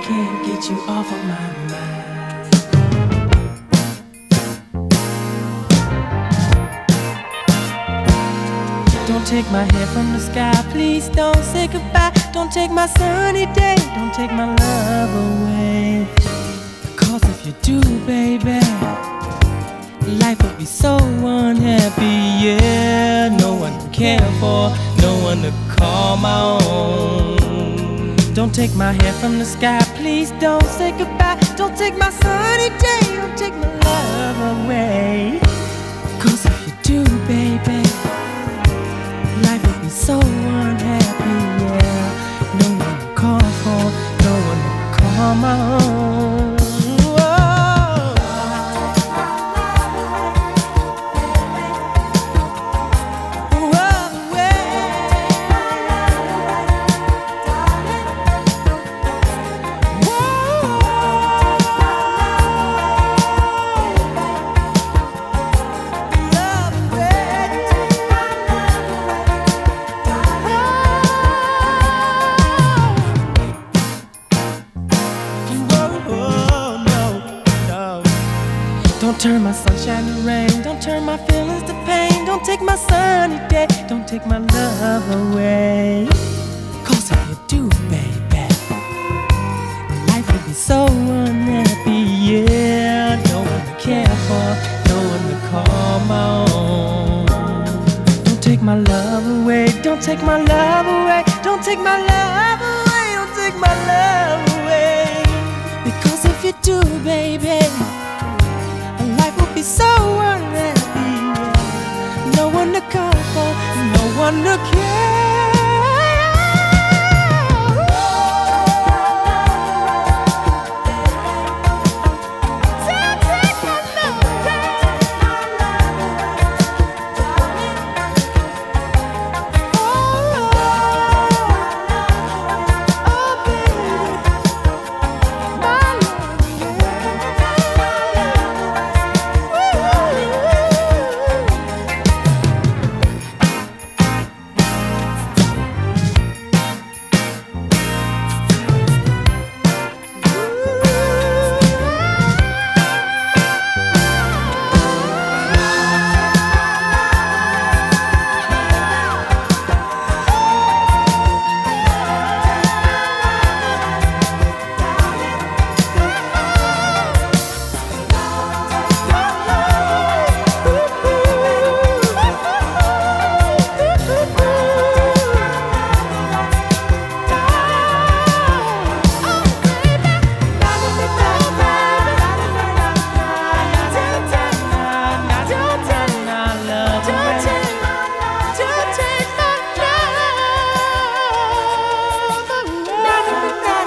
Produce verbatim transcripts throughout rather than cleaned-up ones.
can't get you off of my mind. Don't take my head from the sky, please don't say goodbye. Don't take my sunny day, don't take my love away. Cause if you do, baby, life would be so unhappy, yeah. No one to care for, no one to call my own. Don't take my hair from the sky, please don't say goodbye. Don't take my sunny day, don't take my love away. Cause if you do, baby, life would be so unhappy, yeah. No one to call for, no one to call my own. Don't turn my sunshine to rain, don't turn my feelings to pain. Don't take my sunny day, don't take my love away. Cause if you do, baby, life would be so unhappy, yeah. No one to care for, no one to call my own. Don't take my love away, don't take my love away. Don't take my love away, don't take my love away. Because if you do, baby, life will be so unhappy, yeah. No one to call for, no one to care.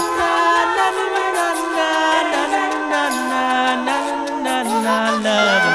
Love